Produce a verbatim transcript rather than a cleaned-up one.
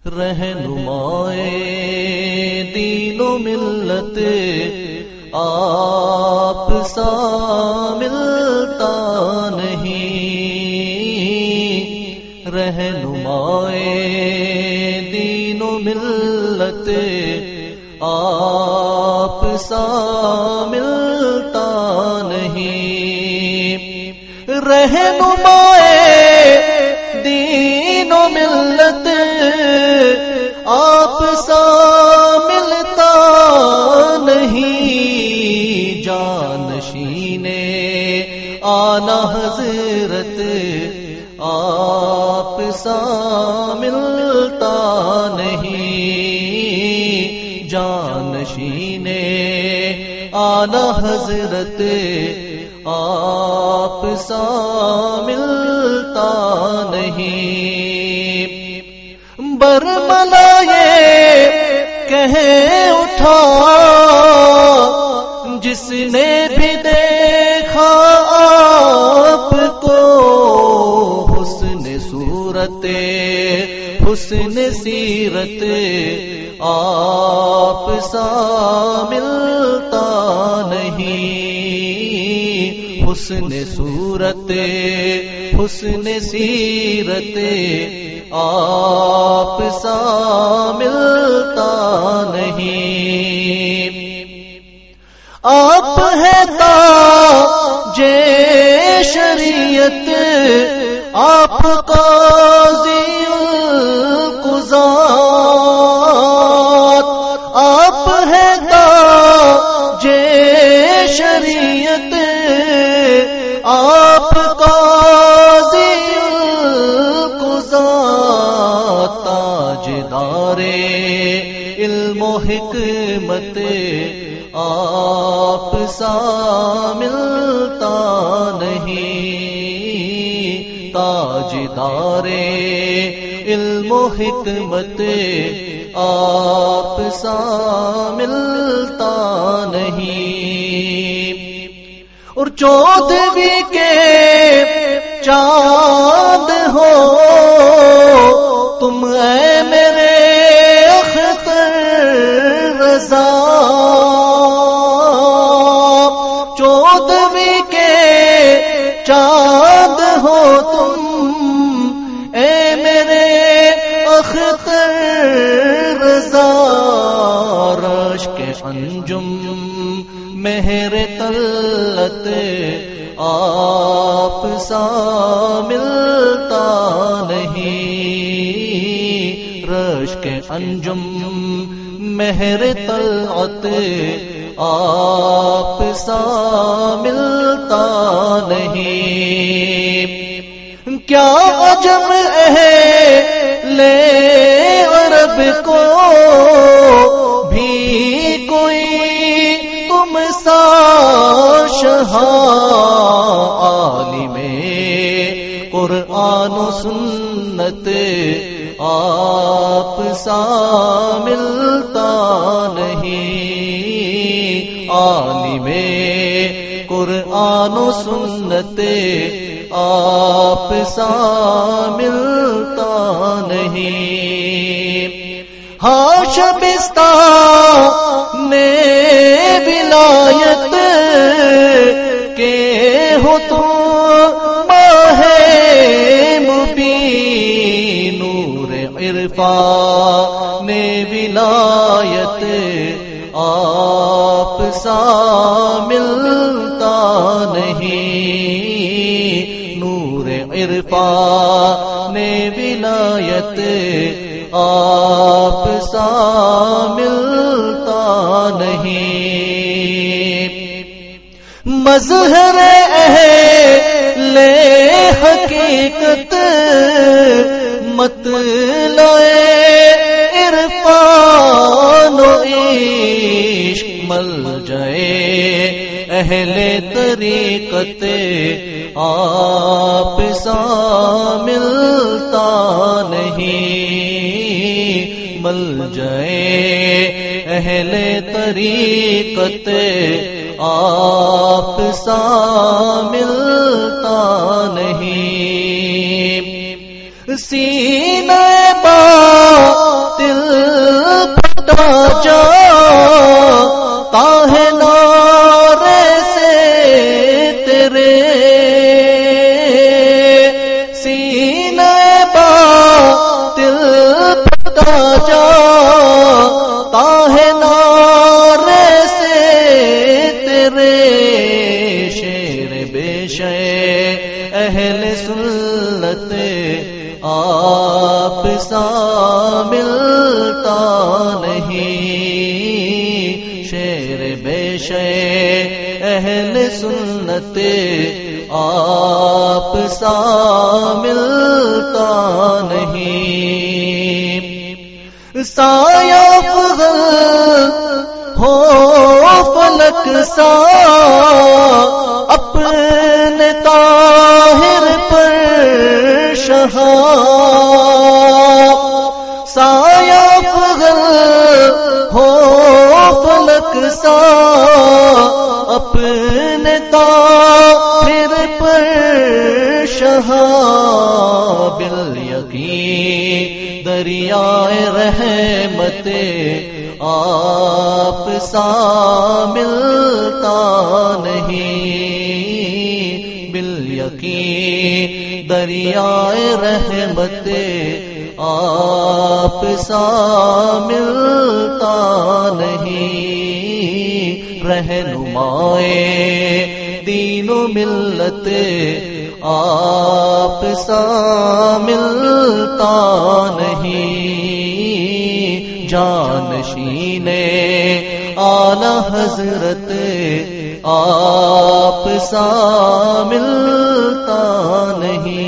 رہنمائے دین و ملت آپ سا ملتا نہیں، رہنمائے دین و ملت آپ سا ملتا نہیں، رہنمائے دین و ملت آپ سا ملتا نہیں، جانشین آنا حضرت آپ سا ملتا نہیں، جانشین آنا حضرت آپ سا ملتا نہیں، برملا یہ کہہ اٹھا جس نے بھی دیکھا آپ کو، حسن صورت حسن سیرت آپ سا ملتا نہیں، حسن صورت حسن سیرت آپ سا ملتا نہیں، آپ ہے تاج شریعت آپ قاضی القضات، آپ ہے تاج شریعت آپ قاضی القضات، تاجدار علم و حکمت آپ سا ملتا نہیں، تاجدار علم و حکمت آپ سا ملتا نہیں، اور چودھویں کے چاند ہو تم اے میرے اختر رضا، چودھویں کے چاند ہو تم اے میرے اختر رضا، رشک انجم مہر طلعت آپ سا ملتا نہیں، رشک انجم مہر طلعت آپ سا ملتا نہیں، کیا عجب اہل عرب کو بھی کوئی تم سا شاہ، عالم قرآن و سنت آپ سا ملتا نہیں، عالم قرآن و سنت آپ سا ملتا نہیں، ہاں شبستان نے ولایت کے ہو تم ماہ مبین، نور عرفان ولایت آپ سا ملتا نہیں، نور عرفان ولایت آپ سا ملتا نہیں، مظہر اہل حقیقت مطلع عرفان و عشق، ملجئے اہل طریقت آپ سا ملتا نہیں، ملجئے اہل طریقت آپ سا ملتا نہیں، سینہ با سا ملتا نہیں، شیر بے شے اہل سنت آپ سا ملتا نہیں، سایہ افضل ہو فلک سا اپنے طاہر پر شہاب، سایہ افضل ہو فلک سا اپنے طاہر پر شہاب، بالیقین دریائے رحمت آپ سا ملتا نہیں، بالیقین دریائے رحمت آپ سا ملتا نہیں، رہنمائے دین و ملت آپ سا ملتا نہیں، جانشین اعلی حضرت آپ سا ملتا نہیں۔